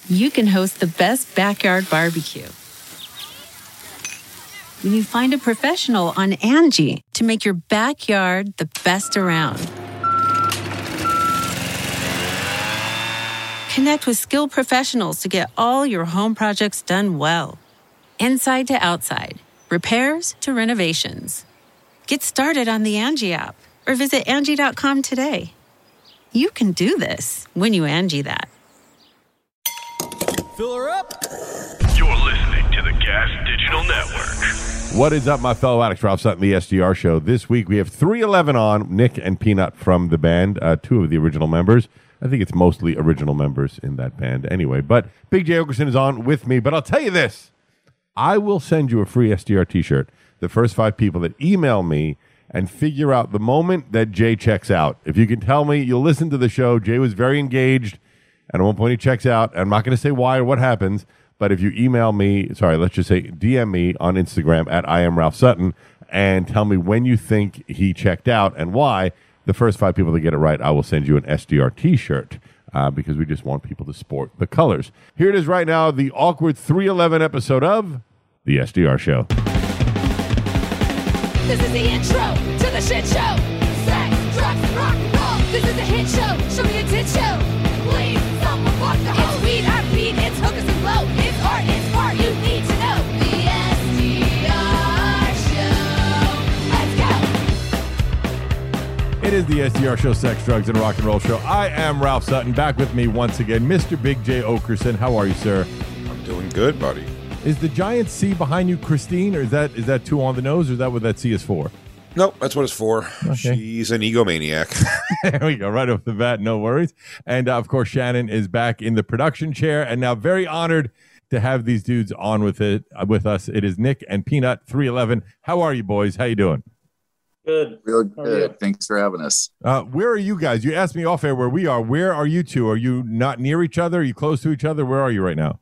you can host the best backyard barbecue. When you find a professional on Angie to make your backyard the best around. Connect with skilled professionals to get all your home projects done well. Inside to outside, repairs to renovations. Get started on the Angie app or visit Angie.com today. You can do this when you Angie that. Fill her up. You're listening to the Gas Digital Network. What is up, my fellow addicts? Ralph Sutton, the SDR Show. This week we have 311 on, Nick and Peanut from the band, two of the original members. I think it's mostly original members in that band anyway. But Big Jay Oakerson is on with me. But I'll tell you this. I will send you a free SDR t-shirt. The first 5 people that email me and figure out the moment that Jay checks out. If you can tell me, you'll listen to the show. Jay was very engaged, and at one point he checks out. I'm not going to say why or what happens, but if you email me, let's just say DM me on Instagram at I am Ralph Sutton and tell me when you think he checked out and why, the first 5 people that get it right, I will send you an SDR t-shirt because we just want people to sport the colors. Here it is right now, the awkward 311 episode of The SDR Show. This is the intro to the shit show. Sex, drugs, and rock and roll. This is a hit show. Show me a tit show. Please, someone walk the hole. It's weed, I beat, it's hookers and blow. It's art, you need to know. The SDR Show. Let's go. It is the SDR Show, Sex, Drugs, and Rock and Roll Show. I am Ralph Sutton, back with me once again, Mr. Big Jay Oakerson. How are you, sir? I'm doing good, buddy. Is the giant C behind you Christine, or is that too on the nose, or is that what that C is for? Nope, that's what it's for. Okay. She's an egomaniac. There we go, right off the bat, no worries. And, of course, Shannon is back in the production chair, and now very honored to have these dudes on with us. It is Nick and Peanut, 311. How are you, boys? How you doing? Good. Real good. Thanks for having us. Where are you guys? You asked me off air where we are. Where are you two? Are you not near each other? Are you close to each other? Where are you right now?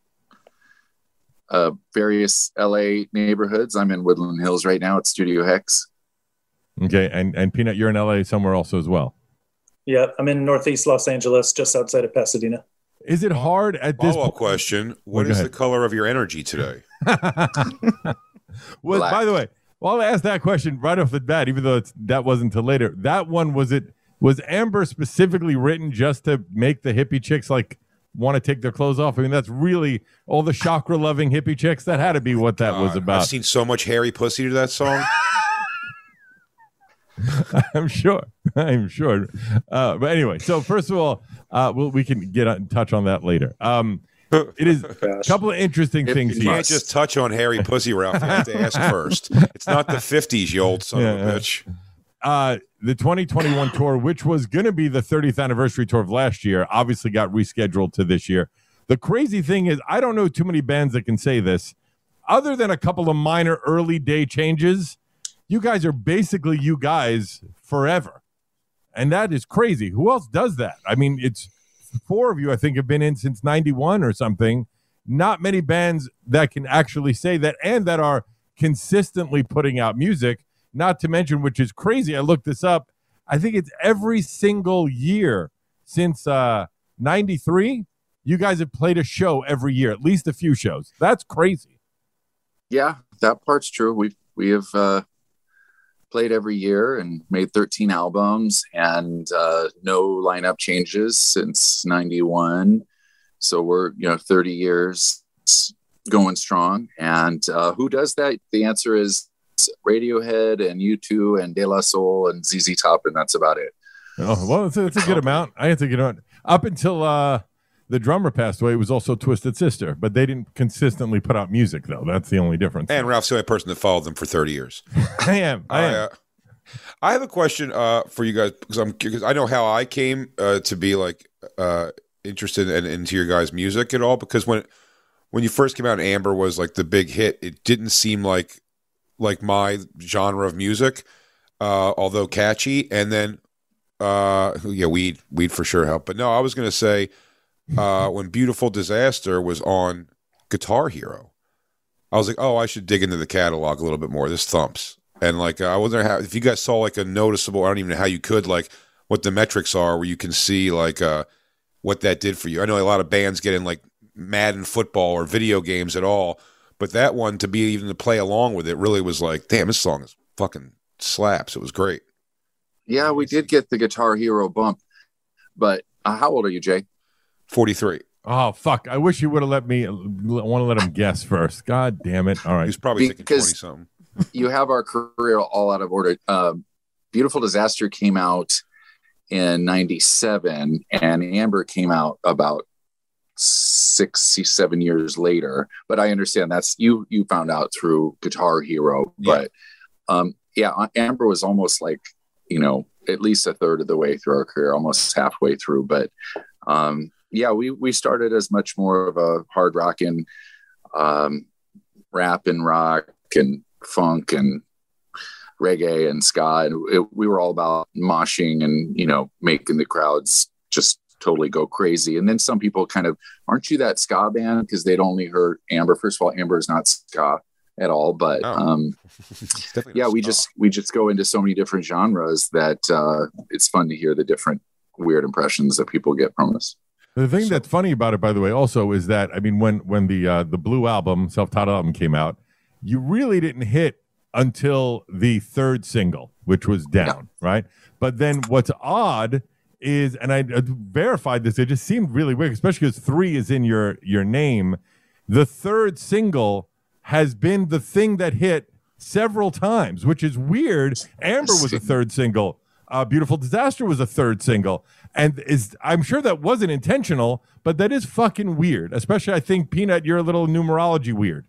Various LA neighborhoods. I'm in Woodland Hills right now at Studio Hex. Okay, and Peanut, you're in LA somewhere also as well. Yeah, I'm in Northeast Los Angeles, just outside of Pasadena. Is it hard at this Follow-up question. What is the color of your energy today? Well, by the way, I'll ask that question right off the bat, even though that wasn't till later. That one, was Amber specifically written just to make the hippie chicks want to take their clothes off? I mean, that's really all the chakra-loving hippie chicks. That had to be what that was about. I've seen so much hairy pussy to that song. I'm sure. But anyway, so first of all, we can get in touch on that later. It is a couple of interesting things You here. can't just touch on hairy pussy, Ralph. You have to ask first. It's not the 50s, you old son of a bitch. The 2021 tour, which was going to be the 30th anniversary tour of last year, obviously got rescheduled to this year. The crazy thing is, I don't know too many bands that can say this. Other than a couple of minor early day changes, you guys are basically you guys forever. And that is crazy. Who else does that? I mean, it's 4 of you, I think, have been in since 91 or something. Not many bands that can actually say that and that are consistently putting out music. Not to mention, which is crazy, I looked this up, I think it's every single year since 93, you guys have played a show every year, at least a few shows. That's crazy. Yeah, that part's true. We have played every year and made 13 albums and no lineup changes since 91. So we're 30 years going strong. And who does that? The answer is Radiohead and U2 and De La Soul and ZZ Top, and that's about it. Oh, well, it's a good amount. I have to get on. Up until the drummer passed away, it was also Twisted Sister, but they didn't consistently put out music, though. That's the only difference. And Ralph's the only person that followed them for 30 years. I am. I have a question for you guys because I know how I came to be interested into your guys' music at all. Because when you first came out, Amber was like the big hit. It didn't seem like my genre of music, although catchy. And then, weed for sure helped. But no, I was going to say when Beautiful Disaster was on Guitar Hero, I was like, oh, I should dig into the catalog a little bit more. This thumps. And I wonder if you guys saw a noticeable, I don't even know how you could, what the metrics are where you can see what that did for you. I know a lot of bands get in Madden football or video games at all. But that one, to be even to play along with it, really was like, damn, this song is fucking slaps. It was great. Yeah, we did get the Guitar Hero bump. But how old are you, Jay? 43. Oh, fuck. I wish you would have let me. I want to let him guess first. God damn it. All right. He's probably thinking Because 20-something. You have our career all out of order. Beautiful Disaster came out in 97, and Amber came out about 6-7 years later. But I understand that's you found out through Guitar Hero. Yeah. But Amber was almost like, at least a third of the way through our career, almost halfway through. But we started as much more of a hard rock and rap and rock and funk and reggae and ska. And we were all about moshing and, making the crowds just totally go crazy. And then some people kind of, aren't you that ska band? Because they'd only heard Amber. First of all, Amber is not ska at all, but we just go into so many different genres that it's fun to hear the different weird impressions that people get from us. The thing that's funny about it, by the way, also is that, I mean, when the Blue album, self-titled album came out, you really didn't hit until the third single, which was Down, right? But then what's odd is, and I verified this, it just seemed really weird, especially because 3 is in your name. The third single has been the thing that hit several times, which is weird. Amber was a third single. Beautiful Disaster was a third single. And I'm sure that wasn't intentional, but that is fucking weird. Especially, I think, Peanut, you're a little numerology weird.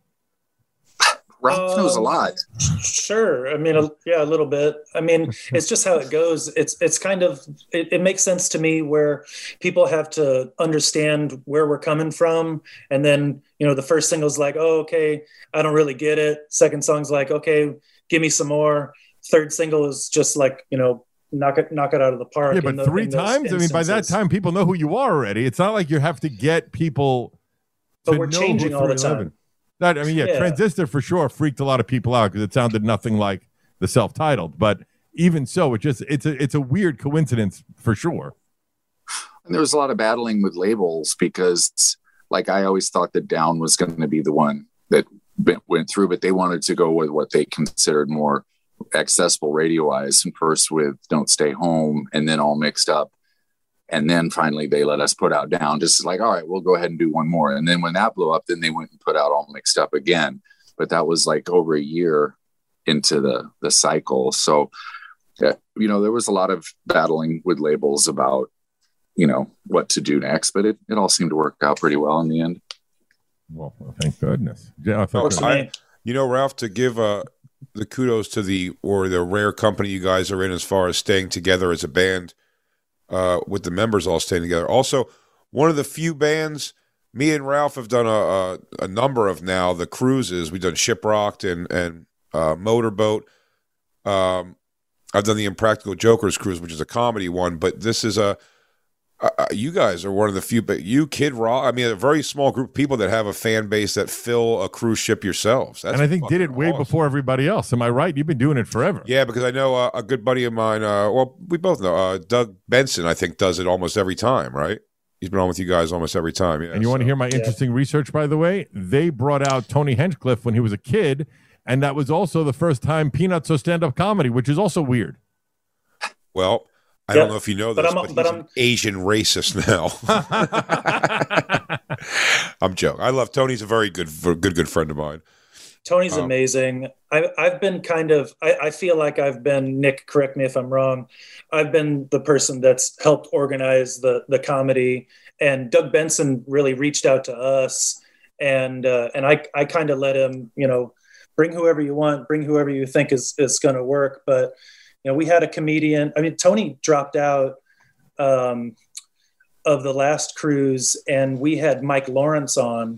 Ralph knows a lot. Sure. I mean, a little bit. I mean, it's just how it goes. It's kind of, it makes sense to me where people have to understand where we're coming from. And then, the first single's like, oh, okay, I don't really get it. Second song's like, okay, give me some more. Third single is just like, knock it out of the park. Yeah, but 3 times? I mean, by that time, people know who you are already. It's not like you have to get people to but we're know changing who all the 311. time. Transistor for sure freaked a lot of people out because it sounded nothing like the self-titled. But even so, it's a weird coincidence for sure. And there was a lot of battling with labels because, like, I always thought that Down was going to be the one that went through, but they wanted to go with what they considered more accessible radio-wise, and first with Don't Stay Home, and then All Mixed Up. And then finally they let us put out Down, just like, all right, we'll go ahead and do one more. And then when that blew up, then they went and put out All Mixed Up again. But that was like over a year into the cycle. So, there was a lot of battling with labels about, what to do next. But it all seemed to work out pretty well in the end. Well, thank goodness. Yeah, Ralph, to give the kudos to the rare company you guys are in as far as staying together as a band. With the members all staying together. Also, one of the few bands, me and Ralph have done a number of now, the cruises. We've done Shiprocked and Motorboat. I've done the Impractical Jokers cruise, which is a comedy one, but this is you guys are one of the few, but you, Kid Rock, I mean, a very small group of people that have a fan base that fill a cruise ship yourselves. And I think did it way before everybody else. Am I right? You've been doing it forever. Yeah, because I know a good buddy of mine, we both know, Doug Benson, I think, does it almost every time, right? He's been on with you guys almost every time. Yeah, and you want to hear my interesting research, by the way? They brought out Tony Hinchcliffe when he was a kid, and that was also the first time Peanuts saw stand-up comedy, which is also weird. Well, I don't know if you know this, but he's an Asian racist now. I'm joking. I love Tony's a very good friend of mine. Tony's amazing. I've been I feel like I've been, Nick, correct me if I'm wrong, I've been the person that's helped organize the comedy, and Doug Benson really reached out to us, and I kind of let him, bring whoever you want, bring whoever you think is going to work. But we had a comedian. I mean, Tony dropped out of the last cruise, and we had Mike Lawrence on,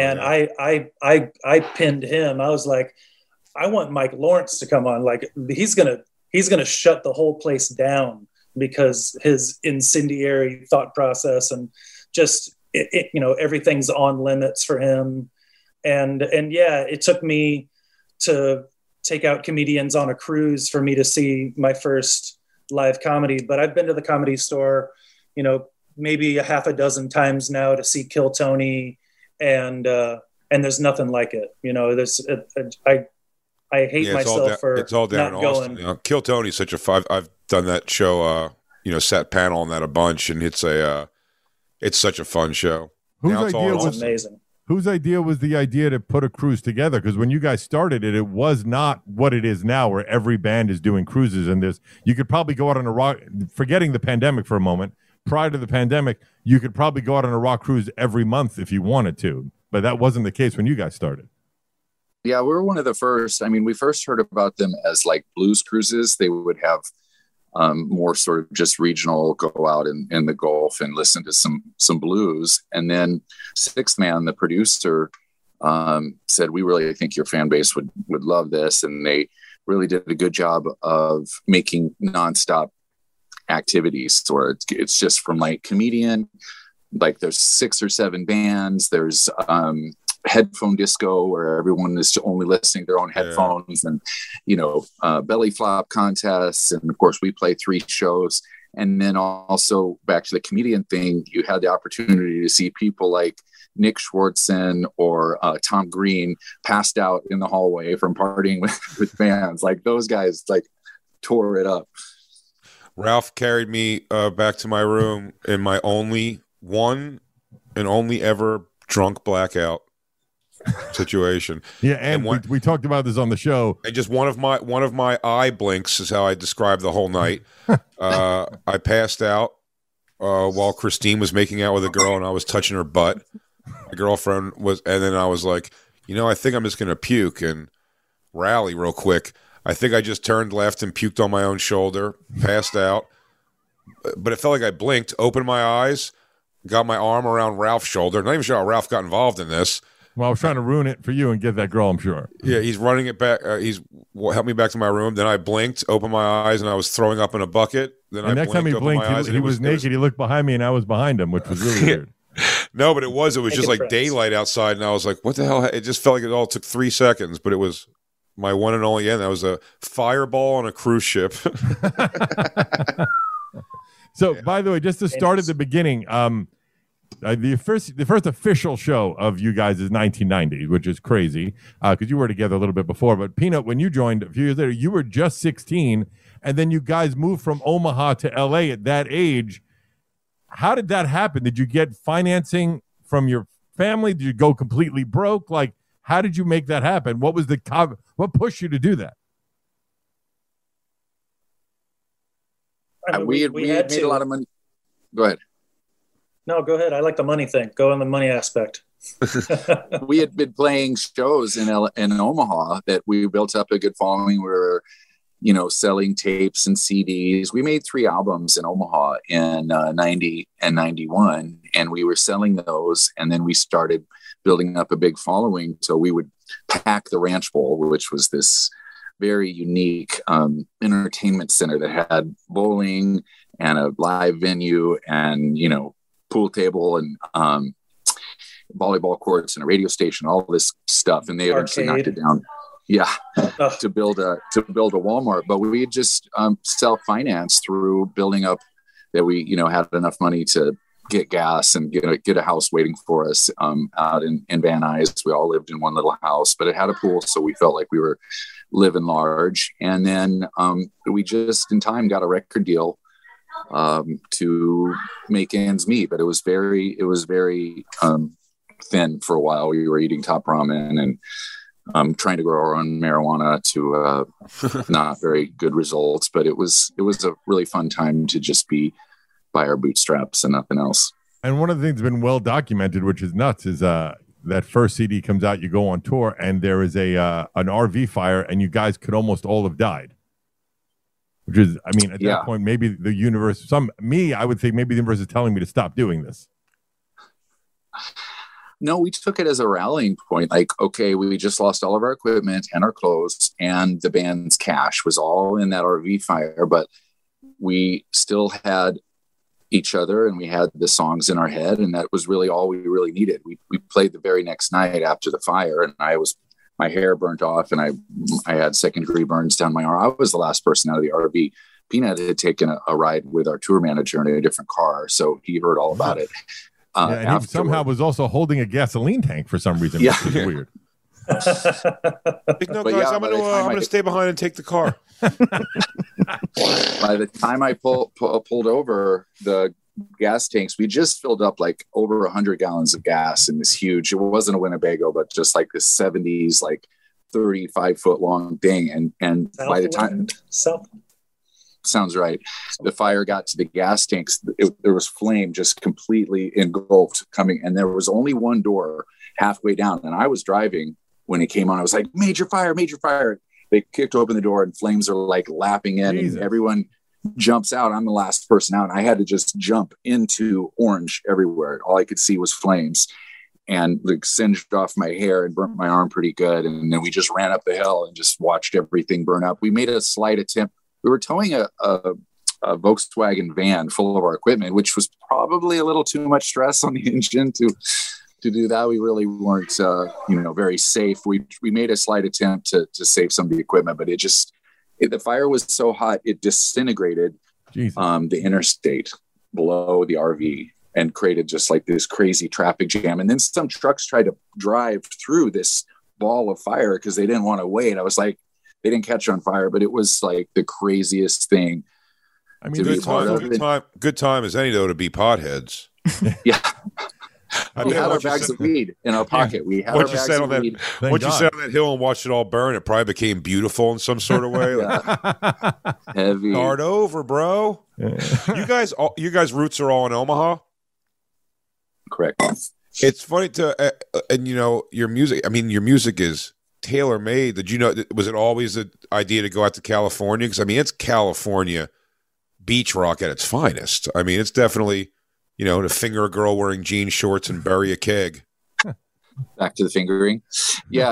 I pinned him. I was like, I want Mike Lawrence to come on. Like, he's gonna shut the whole place down because his incendiary thought process and just everything's on limits for him. And yeah, it took me to take out comedians on a cruise for me to see my first live comedy. But I've been to the Comedy Store, maybe a half a dozen times now to see Kill Tony and there's nothing like it. You know, I hate myself for it's all down not in Austin. going. You know, Kill Tony's such a five. I've done that show. Sat panel on that a bunch, and it's such a fun show. Whose Now it's all idea in It's was Austin. amazing. Whose idea was the idea to put a cruise together? Because when you guys started it, it was not what it is now, where every band is doing cruises. And you could probably go out on a rock, forgetting the pandemic for a moment. Prior to the pandemic, you could probably go out on a rock cruise every month if you wanted to. But that wasn't the case when you guys started. Yeah, we were one of the first. I mean, we first heard about them as like blues cruises. They would have more sort of just regional, go out in the Gulf and listen to some blues. And then Sixth Man, the producer, said, we really think your fan base would love this. And they really did a good job of making nonstop activities. Or it's just from like comedian, like there's 6 or 7 bands. There's headphone disco where everyone is only listening to their own headphones, and belly flop contests, and of course we play 3 shows. And then also back to the comedian thing, you had the opportunity to see people like Nick Schwartzen or Tom Green passed out in the hallway from partying with bands. Like those guys like tore it up. Ralph carried me back to my room in my only ever drunk blackout situation. Yeah, and we talked about this on the show. And just one of my eye blinks is how I described the whole night. I passed out while Christine was making out with a girl, and I was touching her butt. My girlfriend was, and then I was like, I think I'm just gonna puke and rally real quick. I think I just turned left and puked on my own shoulder, passed out. But it felt like I blinked, opened my eyes, got my arm around Ralph's shoulder. Not even sure how Ralph got involved in this. Well, I was trying to ruin it for you and get that girl, I'm sure. Yeah, he's running it back. He's helped me back to my room. Then I blinked, opened my eyes, and I was throwing up in a bucket. Then and next time he blinked, he was naked. He looked behind me, and I was behind him, which was really weird. No, but it was just like daylight outside, and I was like, what the hell? It just felt like it all took 3 seconds, but it was my one and only end. That was a fireball on a cruise ship. So, by the way, just to start at the beginning, the first official show of you guys is 1990, which is crazy because you were together a little bit before. But Peanut, when you joined a few years later, you were just 16, and then you guys moved from Omaha to LA at that age. How did that happen? Did you get financing from your family? Did you go completely broke? Like, how did you make that happen? What pushed you to do that? We had made a lot of money. Go ahead. No, go ahead. I like the money thing. Go on the money aspect. We had been playing shows in Omaha that we built up a good following. We were, selling tapes and CDs. We made 3 albums in Omaha in 90 and 91, and we were selling those. And then we started building up a big following. So we would pack the Ranch Bowl, which was this very unique entertainment center that had bowling and a live venue and, pool table and volleyball courts and a radio station, all this stuff. And they eventually knocked it down. Yeah. To build a Walmart, but we just self-financed through building up that we, had enough money to get gas and get a house waiting for us out in Van Nuys. We all lived in one little house, but it had a pool. So we felt like we were living large. And then we just in time got a record deal to make ends meet, but it was very thin for a while. We were eating top ramen and trying to grow our own marijuana to not very good results, but it was a really fun time to just be by our bootstraps and nothing else. And one of the things that's been well documented, which is nuts, is that first CD comes out, you go on tour, and there is an RV fire, and you guys could almost all have died. Which is, I mean, at that point, maybe the universe, I would think maybe the universe is telling me to stop doing this. No, we took it as a rallying point. Like, okay, we just lost all of our equipment and our clothes, and the band's cash was all in that RV fire, but we still had each other and we had the songs in our head, and that was really all we really needed. We played the very next night after the fire, and my hair burnt off and I had second-degree burns down my arm. I was the last person out of the RV. Peanut had taken a ride with our tour manager in a different car, so he heard all about it. And he somehow was also holding a gasoline tank for some reason. Yeah. Which is weird. Like, no, But guys, yeah, I'm by the time going I- to stay behind and take the car. By the time I pulled over, the gas tanks, we just filled up like over 100 gallons of gas in this huge, it wasn't a Winnebago, but just like this 70s, like 35-foot long thing. And by the time, sounds right, the fire got to the gas tanks, there was flame just completely engulfed coming. And there was only one door halfway down. And I was driving when it came on. I was like, major fire, major fire. They kicked open the door and flames are like lapping in. Jesus. And everyone jumps out. I'm the last person out. And I had to just jump into orange everywhere. All I could see was flames and like singed off my hair and burnt my arm pretty good. And then we just ran up the hill and just watched everything burn up. We made a slight attempt. We were towing a Volkswagen van full of our equipment, which was probably a little too much stress on the engine to do that. We really weren't, very safe. We made a slight attempt to save some of the equipment, but the fire was so hot, it disintegrated the interstate below the RV and created just like this crazy traffic jam. And then some trucks tried to drive through this ball of fire because they didn't want to wait. I was like, they didn't catch on fire, but it was like the craziest thing. I mean, Good time as any though to be potheads. Yeah. I We bet had our once you bags said- of weed in our pocket. We had our Once you bags sat of on that, weed. once you God. sat on that hill and watched it all burn, it probably became beautiful in some sort of way. Like, Heavy. start over, bro. You guys' roots are all in Omaha. Correct. It's funny and your music. I mean, your music is tailor made. Did you know? Was it always the idea to go out to California? Because I mean, it's California beach rock at its finest. I mean, it's definitely to finger a girl wearing jean shorts and bury a keg. Back to the fingering. Yeah.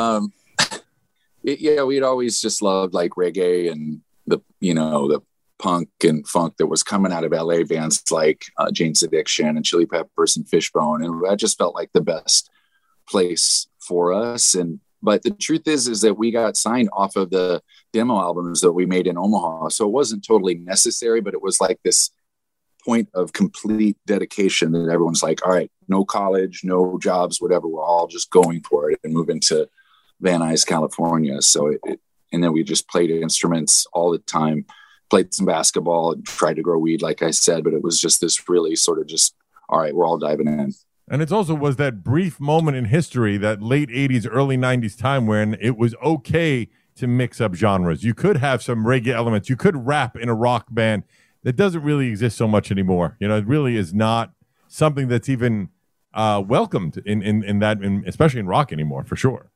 We'd always just loved like reggae and the punk and funk that was coming out of LA, bands like Jane's Addiction and Chili Peppers and Fishbone. And that just felt like the best place for us. But the truth is that we got signed off of the demo albums that we made in Omaha. So it wasn't totally necessary, but it was like this point of complete dedication that everyone's like, all right, no college, no jobs, whatever. We're all just going for it and moving to Van Nuys, California. So and then we just played instruments all the time, played some basketball and tried to grow weed, like I said, but it was just this really sort of just, all right, we're all diving in. And it also was that brief moment in history, that late 80s, early 90s time when it was okay to mix up genres. You could have some reggae elements. You could rap in a rock band. That doesn't really exist so much anymore. It really is not something that's even welcomed in that, especially in rock anymore, for sure.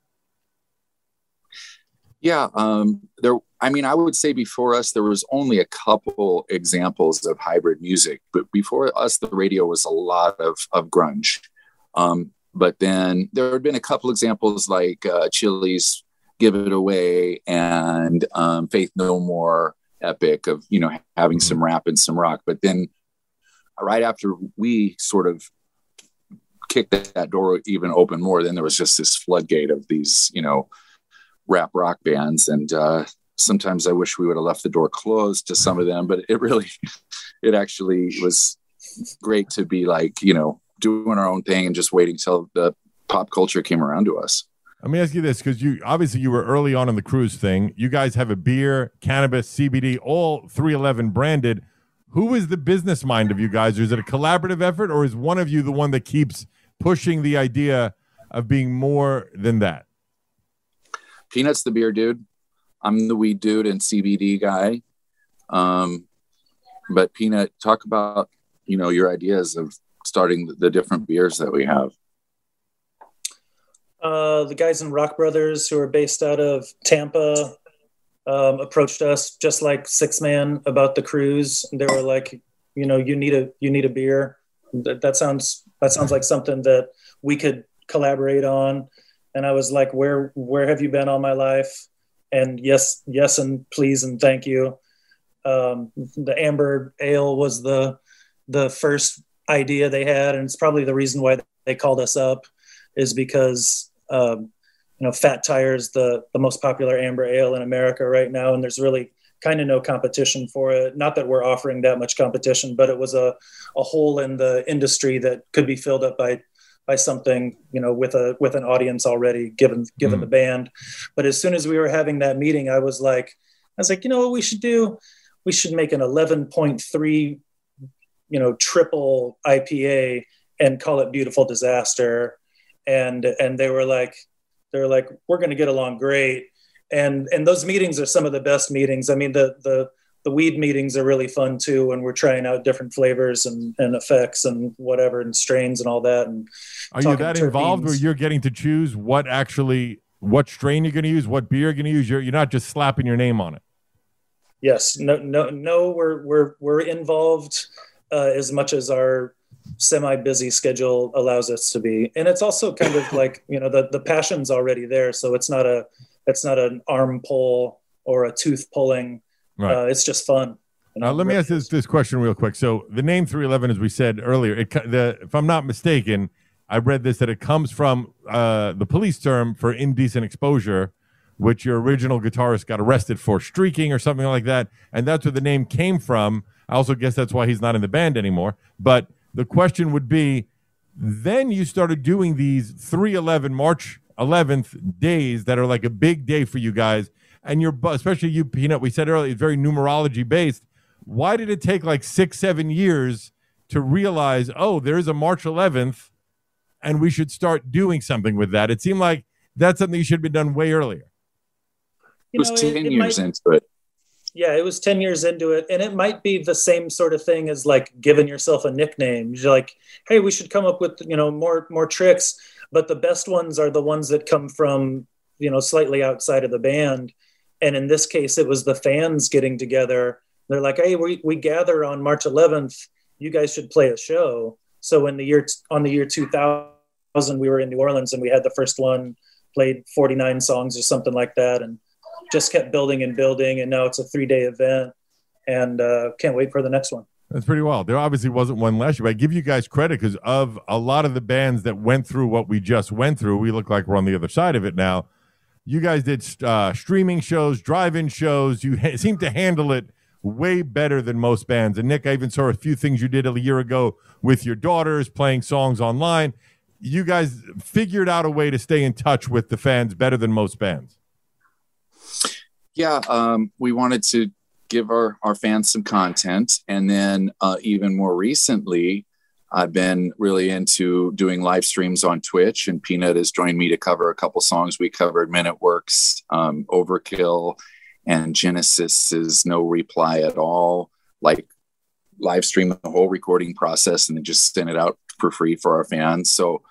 Yeah. I would say before us, there was only a couple examples of hybrid music, but before us, the radio was a lot of grunge. But then there had been a couple examples like Chili's Give It Away and Faith No More, Epic, of, having some rap and some rock. But then right after we sort of kicked that door even open more, then there was just this floodgate of these, rap rock bands. And sometimes I wish we would have left the door closed to some of them, but it actually was great to be like, doing our own thing and just waiting till the pop culture came around to us. Let me ask you this, because you were early on in the cruise thing. You guys have a beer, cannabis, CBD, all 311 branded. Who is the business mind of you guys? Or is it a collaborative effort, or is one of you the one that keeps pushing the idea of being more than that? Peanut's the beer dude. I'm the weed dude and CBD guy. But Peanut, talk about, your ideas of starting the different beers that we have. The guys in Rock Brothers, who are based out of Tampa, approached us just like Six Man about the cruise. They were like, you need a beer. That sounds like something that we could collaborate on. And I was like, where have you been all my life? And yes, and please, and thank you. The Amber Ale was the first idea they had, and it's probably the reason why they called us up, is because Fat Tire's the most popular amber ale in America right now, and there's really kind of no competition for it. Not that we're offering that much competition, but it was a hole in the industry that could be filled up by something, with an audience already given the band. But as soon as we were having that meeting, I was like, you know what we should do? We should make an 11.3, triple IPA and call it Beautiful Disaster. And they were like, we're going to get along great. And those meetings are some of the best meetings. I mean, the weed meetings are really fun too, when we're trying out different flavors and effects and whatever, and strains and all that. And are you that involved where you're getting to choose what strain you're going to use, what beer you're going to use? You're not just slapping your name on it. Yes. No, we're involved as much as our semi-busy schedule allows us to be. And it's also kind of like, the passion's already there. So it's not an arm pull or a tooth pulling. Right. It's just fun. Let me ask this question real quick. So the name 311, as we said earlier, if I'm not mistaken, I read this, that it comes from the police term for indecent exposure, which your original guitarist got arrested for streaking or something like that. And that's where the name came from. I also guess that's why he's not in the band anymore. But the question would be, then you started doing these 311 March 11th days that are like a big day for you guys. And especially you, Peanut, we said earlier, it's very numerology based. Why did it take like 6-7 years to realize, there is a March 11th and we should start doing something with that? It seemed like that's something you should have been done way earlier. It was 10 years into it. Yeah, it was 10 years into it. And it might be the same sort of thing as like giving yourself a nickname. You're like, hey, we should come up with, more tricks. But the best ones are the ones that come from, slightly outside of the band. And in this case, it was the fans getting together. They're like, hey, we gather on March 11th. You guys should play a show. So on the year 2000, we were in New Orleans and we had the first one, played 49 songs or something like that, and just kept building and building. And now it's a 3-day event, and can't wait for the next one. That's pretty wild. There obviously wasn't one last year, but I give you guys credit because of a lot of the bands that went through what we just went through. We look like we're on the other side of it now. You guys did streaming shows, drive-in shows. You seem to handle it way better than most bands. And Nick, I even saw a few things you did a year ago with your daughters playing songs online. You guys figured out a way to stay in touch with the fans better than most bands. Yeah, we wanted to give our fans some content. And then even more recently, I've been really into doing live streams on Twitch, and Peanut has joined me to cover a couple songs. We covered Men at Work's Overkill and Genesis's No Reply at All, like live stream the whole recording process and then just send it out for free for our fans. So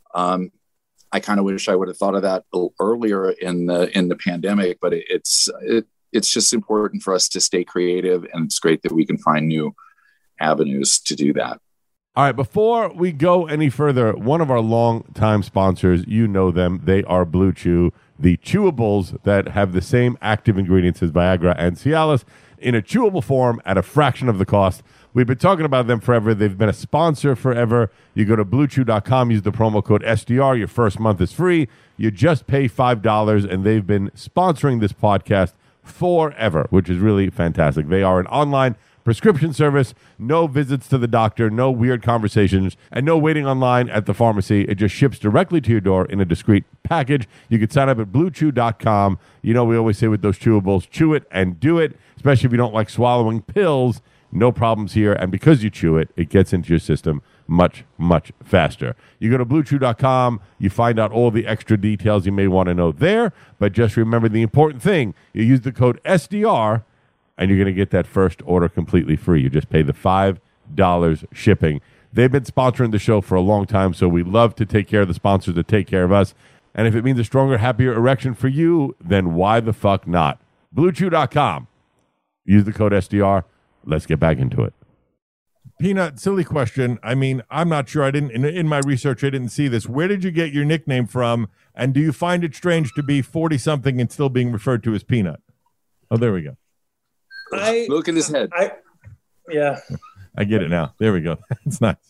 I kind of wish I would have thought of that a little earlier in the pandemic, but it's just important for us to stay creative, and it's great that we can find new avenues to do that. All right, before we go any further, one of our long-time sponsors, you know them. They are Blue Chew, the chewables that have the same active ingredients as Viagra and Cialis in a chewable form at a fraction of the cost. We've been talking about them forever. They've been a sponsor forever. You go to BlueChew.com, use the promo code SDR. Your first month is free. You just pay $5, and they've been sponsoring this podcast forever, which is really fantastic. They are an online prescription service, no visits to the doctor, no weird conversations, and no waiting online at the pharmacy. It just ships directly to your door in a discreet package. You can sign up at BlueChew.com. You know, we always say with those chewables, chew it and do it, especially if you don't like swallowing pills. No problems here. And because you chew it, it gets into your system much, much faster. You go to BlueChew.com. You find out all the extra details you may want to know there. But just remember the important thing. You use the code SDR, and you're going to get that first order completely free. You just pay the $5 shipping. They've been sponsoring the show for a long time, so we love to take care of the sponsors that take care of us. And if it means a stronger, happier erection for you, then why the fuck not? BlueChew.com. Use the code SDR. Let's get back into it. Peanut, silly question. I mean, I'm not sure. I didn't in my research, I didn't see this. Where did you get your nickname from? And do you find it strange to be 40-something and still being referred to as Peanut? Oh, there we go. Look at his head. Yeah. I get it now. There we go. It's nice.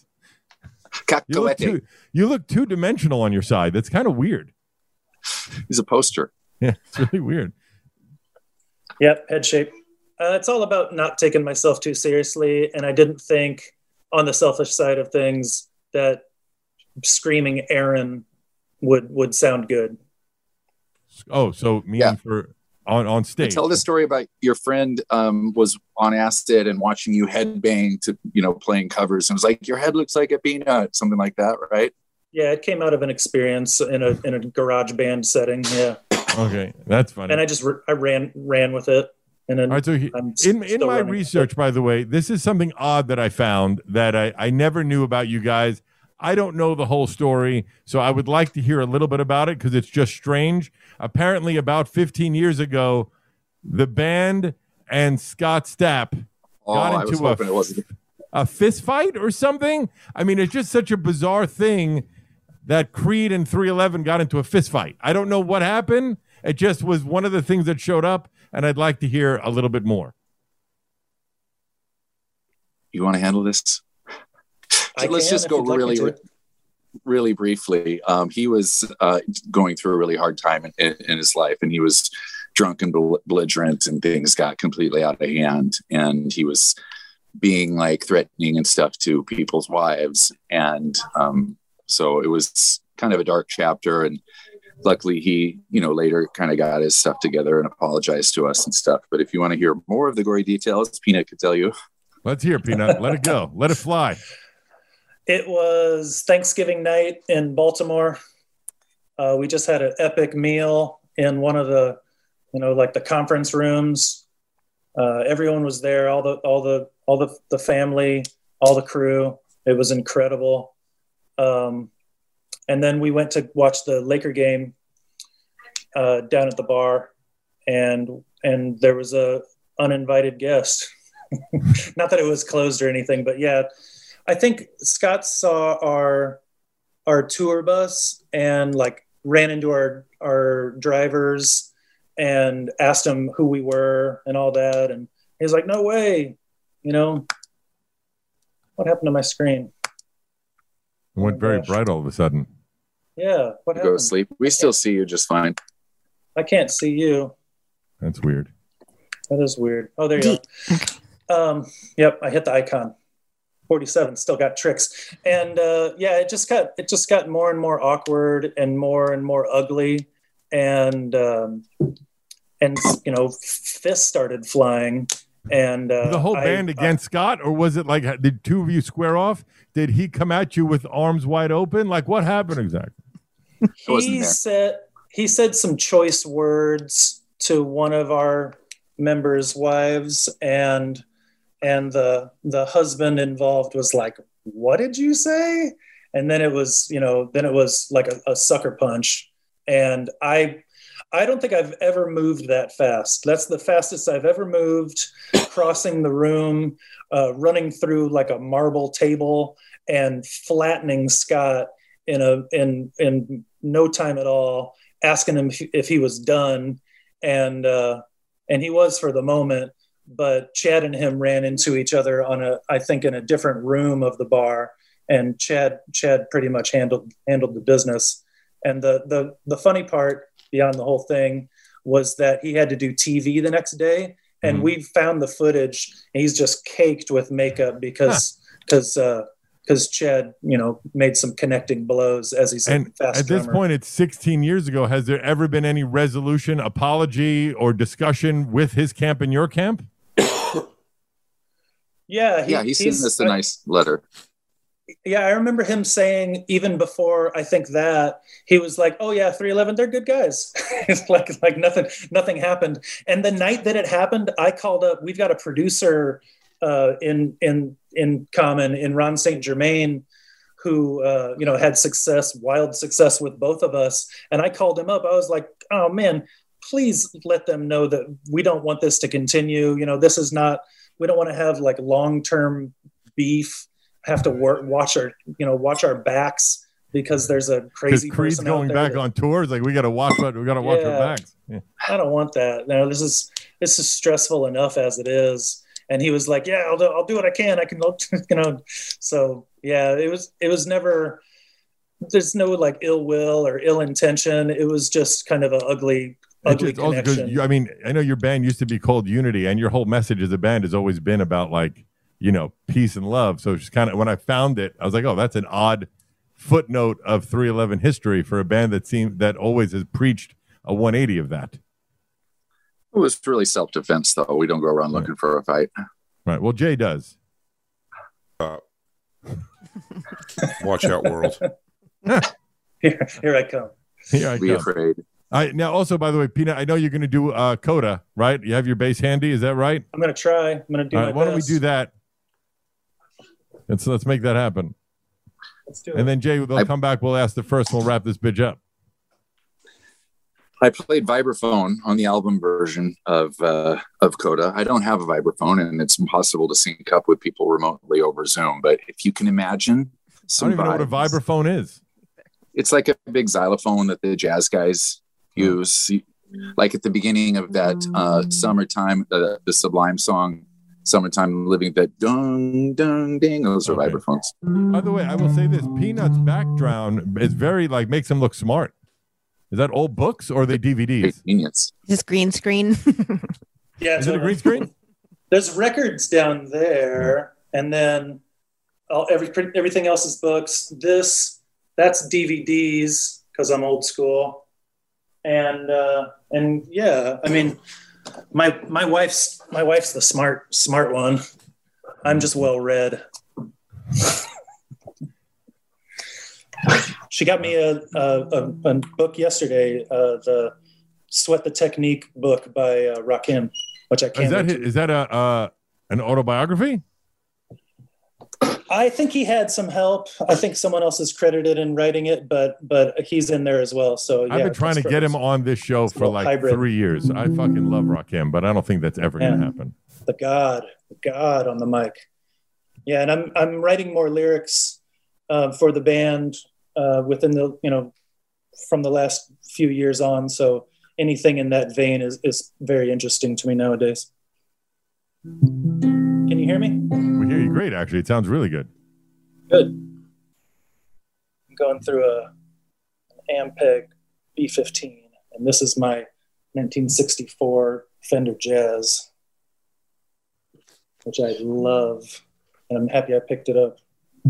You look two-dimensional on your side. That's kind of weird. He's a poster. Yeah, it's really weird. Yep, head shape. It's all about not taking myself too seriously, and I didn't think on the selfish side of things that screaming Aaron would sound good. Oh, so meaning for on stage. Tell the story about your friend was on acid and watching you headbang to, playing covers. And it was like, your head looks like a peanut, something like that, right? Yeah, it came out of an experience in a garage band setting. Yeah. Okay, that's funny. And I ran with it. And then all right, so in my research, by the way, this is something odd that I found that I never knew about you guys. I don't know the whole story, so I would like to hear a little bit about it because it's just strange. Apparently, about 15 years ago, the band and Scott Stapp got into a fist fight or something. I mean, it's just such a bizarre thing that Creed and 311 got into a fist fight. I don't know what happened. It just was one of the things that showed up, and I'd like to hear a little bit more. You want to handle this? Let's just go really briefly. He was going through a really hard time in his life, and he was drunk and belligerent, and things got completely out of hand. And he was being like threatening and stuff to people's wives. And so it was kind of a dark chapter. And luckily he, later kind of got his stuff together and apologized to us and stuff. But if you want to hear more of the gory details, Peanut could tell you. Let's hear, Peanut. Let it go. Let it fly. It was Thanksgiving night in Baltimore. We just had an epic meal in one of the, like the conference rooms. Everyone was there, all the family, all the crew. It was incredible. And then we went to watch the Laker game down at the bar, and there was a uninvited guest. Not that it was closed or anything, but yeah. I think Scott saw our tour bus and like ran into our drivers and asked them who we were and all that. And he was like, no way, what happened to my screen? It went very bright all of a sudden. Yeah. What happened? Go to sleep. We still see you just fine. I can't see you. That's weird. That is weird. Oh, there you go. Yep. I hit the icon. 47 still got tricks. And it just got more and more awkward and more ugly. And fists started flying. And the whole band against Scott, or was it like, did two of you square off? Did he come at you with arms wide open? Like, what happened exactly? He said some choice words to one of our members' wives, and the husband involved was like, what did you say? And then it was like a sucker punch. And I don't think I've ever moved that fast. That's the fastest I've ever moved, crossing the room, running through like a marble table and flattening Scott in no time at all, asking him if he was done. And he was for the moment, but Chad and him ran into each other I think in a different room of the bar, and Chad pretty much handled the business. And the funny part beyond the whole thing was that he had to do TV the next day, and we found the footage, and he's just caked with makeup because Chad, made some connecting blows as he's and fast at drummer. This point, it's 16 years ago. Has there ever been any resolution, apology, or discussion with his camp and your camp? Yeah, he sent us a nice letter. Yeah, I remember him saying even before I think that he was like, "Oh yeah, 311, they're good guys." It's like nothing happened. And the night that it happened, I called up. We've got a producer in common in Ron St. Germain, who had wild success with both of us. And I called him up. I was like, "Oh man, please let them know that we don't want this to continue. This is not. We don't want to have like long-term beef. Have to watch our backs because there's a crazy Creed's person going out there back on tours. Like we got to watch our backs. Yeah. I don't want that. No, this is stressful enough as it is." And he was like, "Yeah, I'll do what I can. I can, So yeah, it was never. There's no like ill will or ill intention. It was just kind of an ugly ugly It's also 'cause connection. I mean, I know your band used to be called Unity, and your whole message as a band has always been about like, peace and love. So it's just kind of, when I found it, I was like, oh, that's an odd footnote of 311 history for a band that always has preached a 180 of that. It was really self-defense, though. We don't go around looking for a fight. Right. Well, Jay does. Watch out, world. Here I come. Here I Be come. afraid. Now, also, by the way, Peanut, I know you're going to do Coda, right? You have your bass handy. Is that right? I'm going to try. I'm going to do All my right. Why don't we best. do that? Let's make that happen. Let's do it. And then, Jay, they'll come back. We'll ask the first. We'll wrap this bitch up. I played vibraphone on the album version of Coda. I don't have a vibraphone, and it's impossible to sync up with people remotely over Zoom. But if you can imagine, I don't even know what a vibes. vibraphone is. It's like a big xylophone that the jazz guys use. Like at the beginning of that Summertime, the Sublime song, Summertime Living, that dung, dung, ding. Those are Okay. vibraphones. By the way, I will say this: Peanut's background is very makes him look smart. Is that old books or are they DVDs? Convenience. Just green screen. Yeah, Is it a green screen? There's records down there, and then everything else is books. That's DVDs because I'm old school, and yeah, I mean, my wife's the smart one. I'm just well read. She got me a book yesterday, the Sweat the Technique book by Rakim, which I can't. Is that an autobiography? I think he had some help. I think someone else is credited in writing it, but he's in there as well. So yeah, I've been trying to get him on this show for like hybrid. 3 years. I fucking love Rakim, but I don't think that's ever going to happen. The God on the mic. Yeah, and I'm writing more lyrics for the band within the from the last few years on. So anything in that vein is very interesting to me nowadays. Can you hear me? We hear you great, actually. It sounds really good. Good. I'm going through an Ampeg B15, and this is my 1964 Fender Jazz, which I love, and I'm happy I picked it up.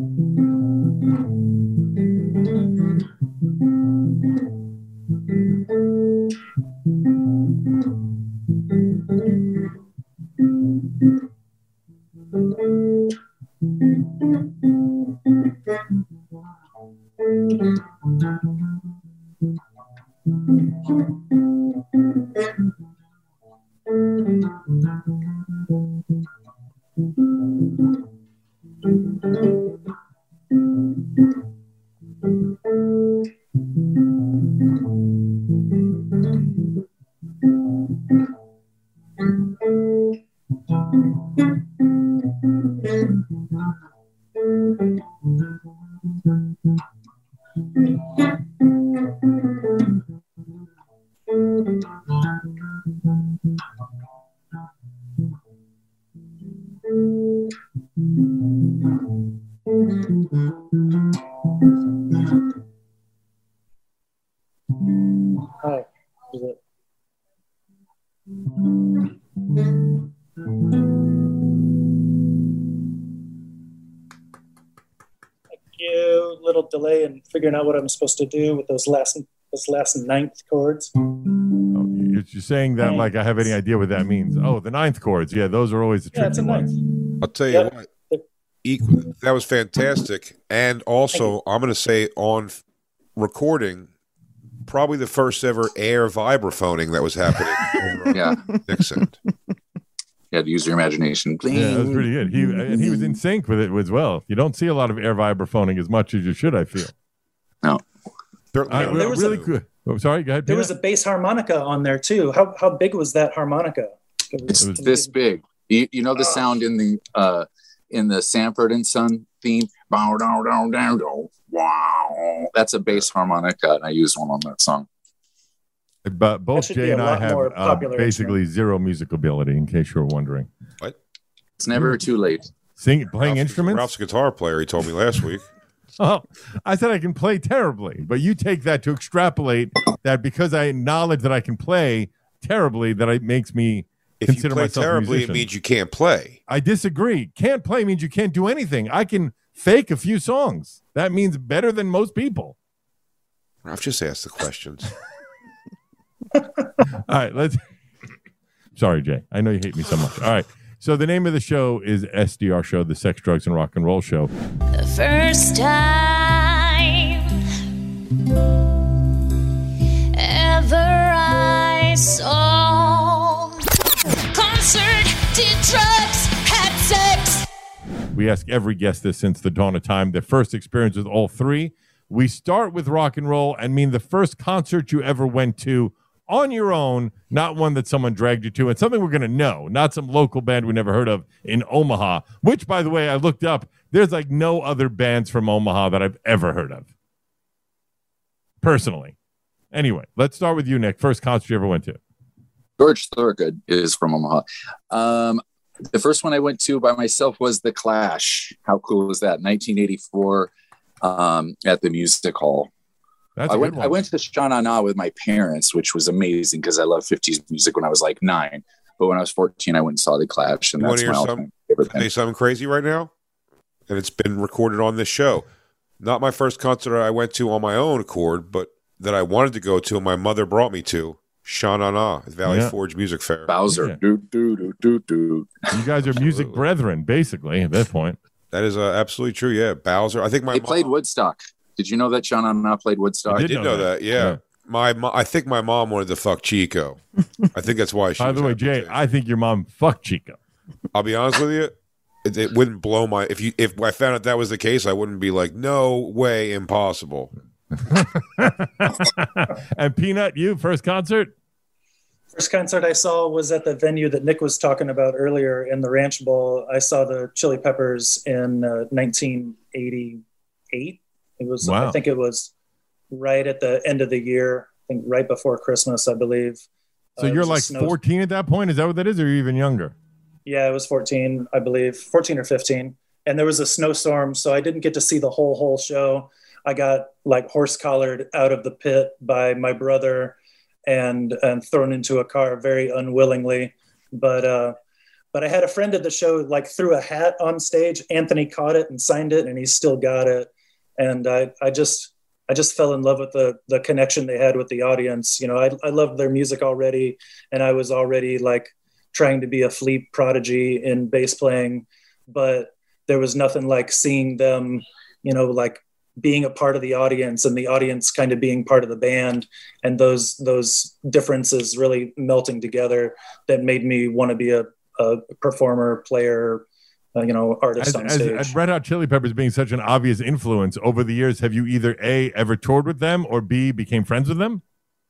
Hi. Is it? Thank you. Little delay in figuring out what I'm supposed to do with those last ninth chords. Oh, you're saying that like I have any idea what that means. Oh, the ninth chords. Yeah, those are always the Yeah, it's tricky a ninth. ones. I'll tell you Yep. what. That was fantastic. And also, I'm going to say on recording, probably the first ever air vibraphoning that was happening over Yeah. on Nick's end. You had to use your imagination. Yeah, that was pretty good. He was in sync with it as well. You don't see a lot of air vibraphoning as much as you should, I feel. No. There was really a- good. Oh, sorry, go ahead. There was a bass harmonica on there too. How big was that harmonica? It's this big. You know the sound in the Sanford and Son theme? Bow, down, down, down, down. Wow. That's a bass harmonica, and I used one on that song. But both should be Jay a and I lot more have popular basically zero musical ability, in case you're wondering. It's never too late. Playing Ralph's instruments? a guitar player, he told me last week. Oh, I said I can play terribly, but you take that to extrapolate that because I acknowledge that I can play terribly, that it makes me If you consider play myself a terribly, it musician. means you can't play. I disagree. Can't play means you can't do anything. I can fake a few songs. That means better than most people. I've just asked the questions. All right, let's. Sorry, Jay. I know you hate me so much. All right. So the name of the show is SDR Show, the Sex, Drugs, and Rock and Roll Show. The first time ever I saw concert, did drugs, had sex. We ask every guest this since the dawn of time. Their first experience with all three. We start with rock and roll and mean the first concert you ever went to on your own, not one that someone dragged you to, and something we're going to know, not some local band we never heard of in Omaha, which, by the way, I looked up. There's like no other bands from Omaha that I've ever heard of, personally. Anyway, let's start with you, Nick. First concert you ever went to? George Thorogood is from Omaha. The first one I went to by myself was The Clash. How cool was that? 1984 at the Music Hall. That's I a went. good one. I went to Sha Na Na with my parents, which was amazing because I love 50s music when I was like 9. But when I was 14, I went and saw The Clash, and You that's wanna my hear all-time favorite Say thing. something crazy right now, and it's been recorded on this show. Not my first concert I went to on my own accord, but that I wanted to go to, and my mother brought me to. Sha Na Na at Valley Yeah. Forge Music Fair. Bowser, Yeah. do do do do do. You guys are music brethren, basically, at that point. That is absolutely true. Yeah, Bowser. I think my They played mom, Woodstock. Did you know that Sha Na Na played Woodstock? I did know that. Yeah. I think my mom wanted to fuck Chico. I think that's why she. By the was way, happy Jay, too. I think your mom fucked Chico. I'll be honest with you. It wouldn't blow my if I found out that was the case, I wouldn't be like, no way, impossible. And Peanut, you first concert? First concert I saw was at the venue that Nick was talking about earlier in the Ranch Bowl. I saw the Chili Peppers in 1988. It was, Wow. I think it was right at the end of the year. I think right before Christmas, I believe. So It you're was a like snow- 14 at that point? Is that what that is? Or are you even younger? Yeah, I was 14, I believe, 14 or 15. And there was a snowstorm, so I didn't get to see the whole show. I got like horse collared out of the pit by my brother and thrown into a car very unwillingly. But I had a friend at the show like threw a hat on stage. Anthony caught it and signed it, and he still got it. And I just fell in love with the connection they had with the audience. You know, I loved their music already, and I was already like trying to be a Flea prodigy in bass playing, but there was nothing like seeing them, you know, like being a part of the audience and the audience kind of being part of the band, and those differences really melting together that made me want to be a performer, player, artist on stage. As Red Hot Chili Peppers being such an obvious influence over the years, have you either A, ever toured with them, or B, became friends with them?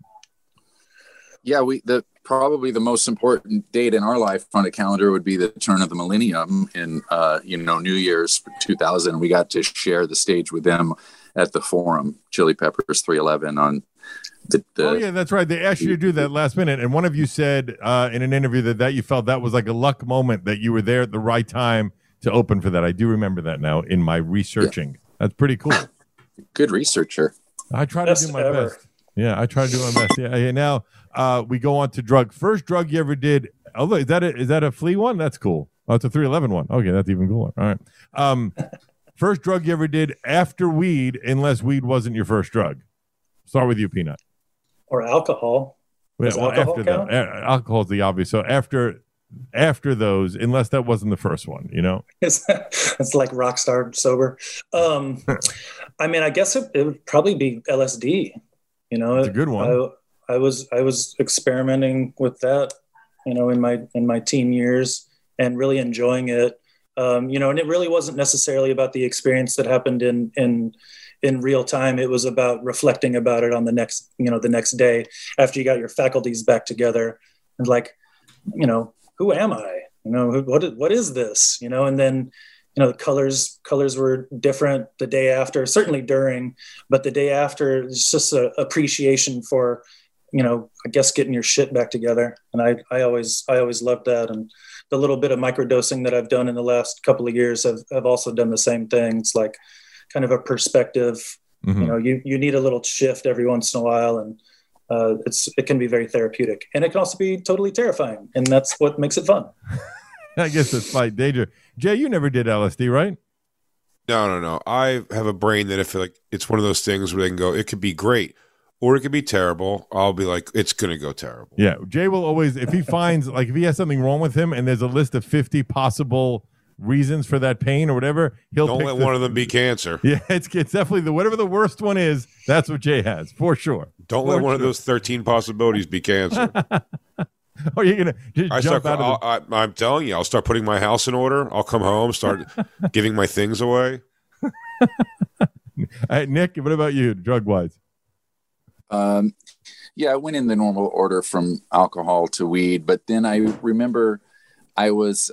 Yeah, probably the most important date in our life on a calendar would be the turn of the millennium in New Year's 2000. We got to share the stage with them at the Forum, Chili Peppers 311 on the Oh yeah, that's right. They asked you to do that last minute, and one of you said in an interview that you felt that was like a luck moment, that you were there at the right time to open for that. I do remember that now in my researching. Yeah. That's pretty cool. Good researcher. I try to do my best. Yeah, I try to do my best. Yeah. Now we go on to drug. First drug you ever did. Oh, is that a Flea one? That's cool. Oh, it's a 311 one. Okay, that's even cooler. All right. First drug you ever did after weed, unless weed wasn't your first drug. Start with you, Peanut. Or alcohol. Alcohol count? Alcohol is the obvious. So after those, unless that wasn't the first one, you know? It's like rock star sober. I mean, I guess it would probably be LSD. You know, it's a good one. I was experimenting with that, in my teen years and really enjoying it. And it really wasn't necessarily about the experience that happened in real time. It was about reflecting about it on the next day after you got your faculties back together and like, who am I? What is this? And then, the colors were different the day after, certainly during, but the day after, it's just an appreciation for, I guess getting your shit back together. And I always loved that. And the little bit of microdosing that I've done in the last couple of years have also done the same thing. It's like, kind of a perspective. Mhm. You know, you need a little shift every once in a while, and it can be very therapeutic, and it can also be totally terrifying, and that's what makes it fun. I guess it's slight danger. Jay, you never did LSD, right? No. I have a brain that if like it's one of those things where they can go, it could be great or it could be terrible. I'll be like, it's gonna go terrible. Yeah. Jay will always, if he finds, like, if he has something wrong with him and there's a list of 50 possible reasons for that pain or whatever, he'll Don't pick let one of them be cancer. Yeah, it's definitely whatever the worst one is, that's what Jay has, for sure. Don't let one of those 13 possibilities be cancer. Or you're going to just jump out of the... I'm telling you, I'll start putting my house in order. I'll come home, start giving my things away. Nick, what about you, drug-wise? Yeah, I went in the normal order from alcohol to weed, but then I remember I was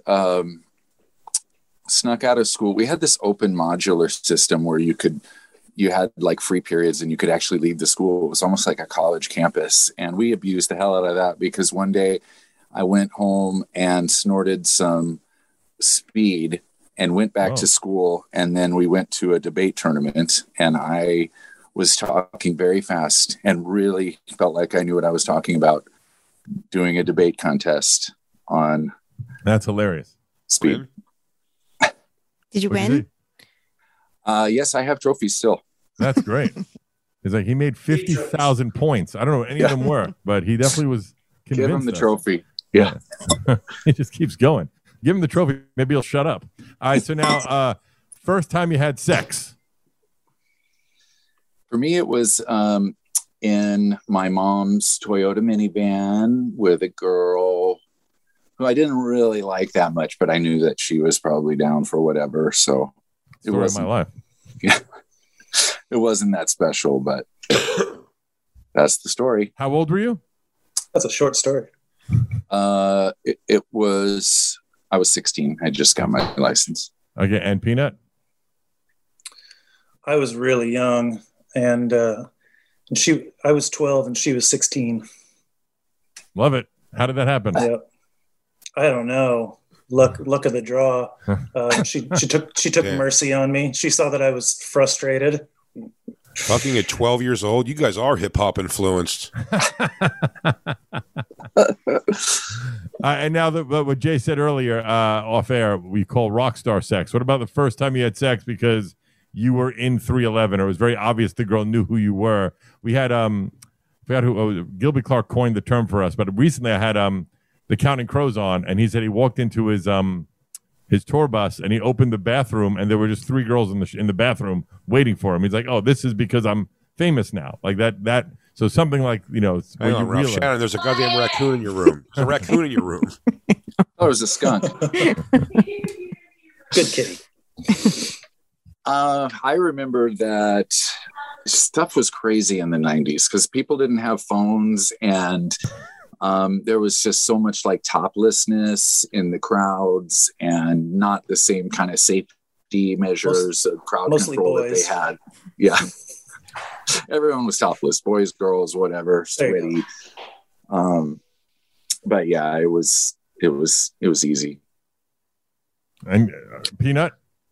snuck out of school. We had this open modular system where you had like free periods and you could actually leave the school. It was almost like a college campus. And we abused the hell out of that because one day I went home and snorted some speed and went back to school. And then we went to a debate tournament and I was talking very fast and really felt like I knew what I was talking about doing a debate contest on. That's hilarious. Speed. Did you win? Yes, I have trophies still. That's great. It's like he made 50,000 points. I don't know what any of them were, but he definitely was convinced. Give him the us. trophy. Yeah. He just keeps going. Give him the trophy. Maybe he'll shut up. All right. So now, first time you had sex. For me, it was in my mom's Toyota minivan with a girl who I didn't really like that much, but I knew that she was probably down for whatever. So it Story of wasn't my life. Yeah, it wasn't that special, but that's the story. How old were you? That's a short story. I was 16. I just got my license. Okay. And Peanut? I was really young, and I was 12 and she was 16. Love it. How did that happen? Yeah. I don't know. Luck of the draw. She took Damn. mercy on me. She saw that I was frustrated. Fucking at 12 years old, you guys are hip hop influenced. And now what Jay said earlier off air, we call rock star sex. What about the first time you had sex because you were in 311 or it was very obvious the girl knew who you were? We had forgot who Gilby Clark coined the term for us, but recently I had the Counting Crows on, and he said he walked into his tour bus and he opened the bathroom and there were just three girls in the bathroom waiting for him. He's like, "Oh, this is because I'm famous now." Like that. So something like, you know, Hang on, Ralph Shannon, there's a goddamn raccoon in your room. There's a raccoon in your room. Oh, it was a skunk. Good kitty. I remember that stuff was crazy in the 90s because people didn't have phones and there was just so much like toplessness in the crowds and not the same kind of safety measures of crowd control that they had. Yeah. Everyone was topless, boys, girls, whatever, sweaty. But yeah, it was easy. And Peanut?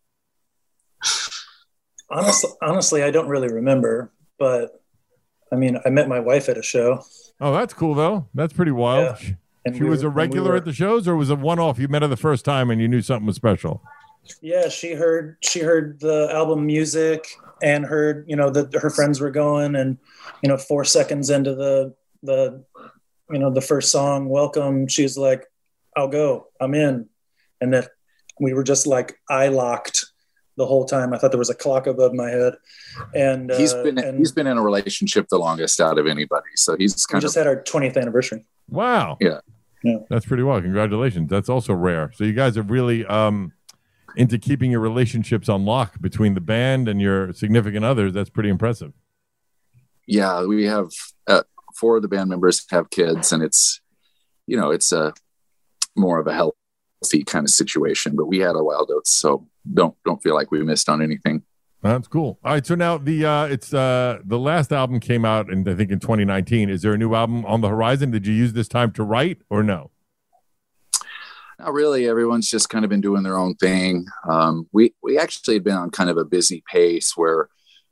Honestly, I don't really remember, but I mean, I met my wife at a show. Oh, that's cool though. That's pretty wild. Yeah. And She was a regular at the shows, or was it one-off? You met her the first time and you knew something was special? Yeah, she heard the album music and heard, you know, that her friends were going, and, you know, 4 seconds into the first song, Welcome, she's like, "I'll go, I'm in." And that we were just like eye locked the whole time. I thought there was a clock above my head. And he's been in a relationship the longest out of anybody. So we just had our 20th anniversary. Wow. Yeah. That's pretty well. Congratulations. That's also rare. So you guys are really into keeping your relationships on lock between the band and your significant others. That's pretty impressive. Yeah, we have 4 of the band members have kids, and it's a more of a healthy kind of situation. But we had a wild oats, so don't feel like we missed on anything. That's cool. All right, so now the last album came out, I think in 2019. Is there a new album on the horizon? Did you use this time to write or no? Not really. Everyone's just kind of been doing their own thing. We actually had been on kind of a busy pace where,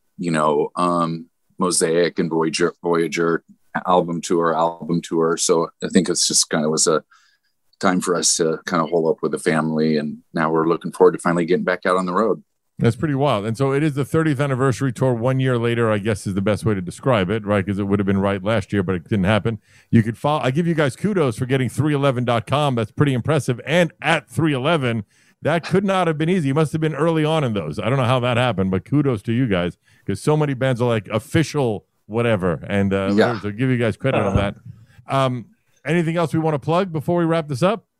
Mosaic and Voyager album tour. So I think it's just kind of was a time for us to kind of hole up with the family. And now we're looking forward to finally getting back out on the road. That's pretty wild. And so it is the 30th anniversary tour 1 year later, I guess is the best way to describe it, right? Because it would have been right last year, but it didn't happen. You could follow. I give you guys kudos for getting 311.com. That's pretty impressive. And at 311, that could not have been easy. You must have been early on in those. I don't know how that happened, but kudos to you guys because so many bands are like official whatever. And so give you guys credit on that. Anything else we want to plug before we wrap this up?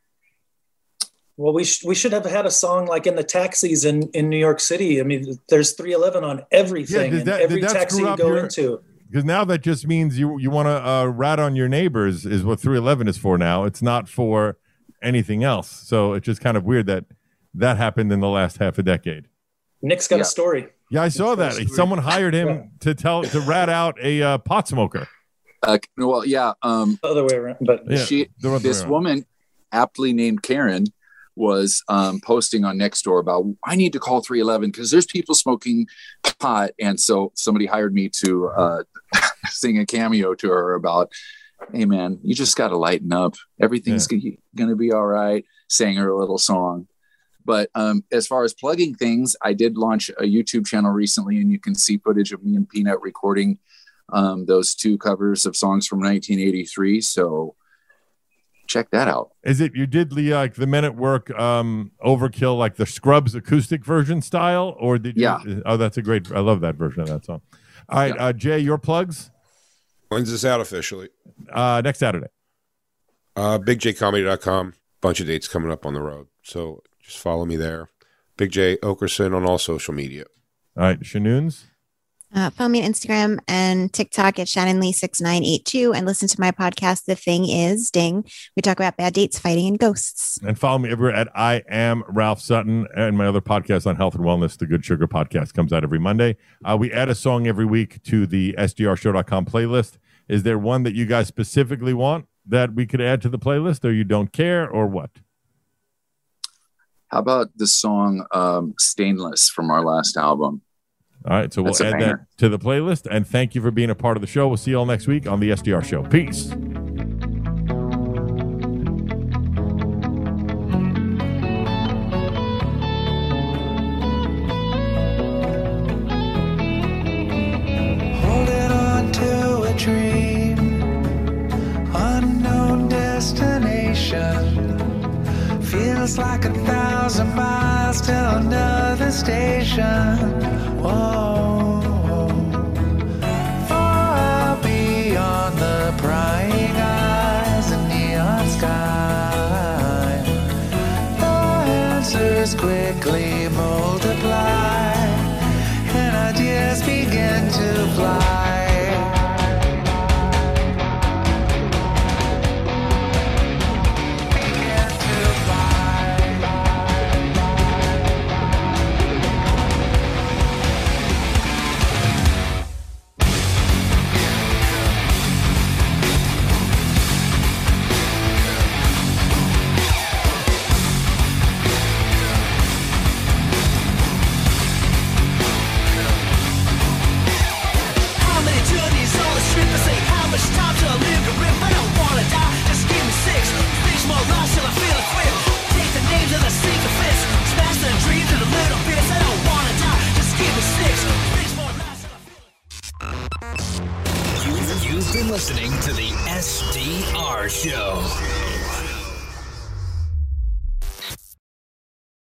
Well, we should have had a song like in the taxis in New York City. I mean, there's 311 on everything, and every taxi you go into. Because now that just means you want to rat on your neighbors is what 311 is for now. It's not for anything else. So it's just kind of weird that happened in the last half a decade. Nick's got a story. Yeah, I saw that. Someone hired him to rat out a pot smoker. Other way around. But this woman, aptly named Karen, was posting on Nextdoor about, I need to call 311 because there's people smoking pot. And so somebody hired me to sing a cameo to her about, hey, man, you just got to lighten up. Everything's going to be all right. Sang her a little song. But as far as plugging things, I did launch a YouTube channel recently, and you can see footage of me and Peanut recording those two covers of songs from 1983. So check that out. Is it you did the Men at Work Overkill, like the Scrubs acoustic version style, or did you? Yeah. Oh, that's a great. I love that version of that song. All right, Jay, your plugs. When's this out officially? Next Saturday. BigJComedy.com. Bunch of dates coming up on the road, so just follow me there. Big J Okerson on all social media. All right, Shanoons. Follow me on Instagram and TikTok at ShannonLee6982 and listen to my podcast, The Thing Is Ding. We talk about bad dates, fighting, and ghosts. And follow me everywhere at I Am Ralph Sutton, and my other podcast on health and wellness, The Good Sugar Podcast, comes out every Monday. We add a song every week to the SDRshow.com playlist. Is there one that you guys specifically want that we could add to the playlist, or you don't care, or what? How about the song Stainless from our last album? All right, so we'll add that to the playlist. And thank you for being a part of the show. We'll see you all next week on the SDR Show. Peace. Holding on to a dream, unknown destination. Feels like 1,000 miles to another station. Whoa.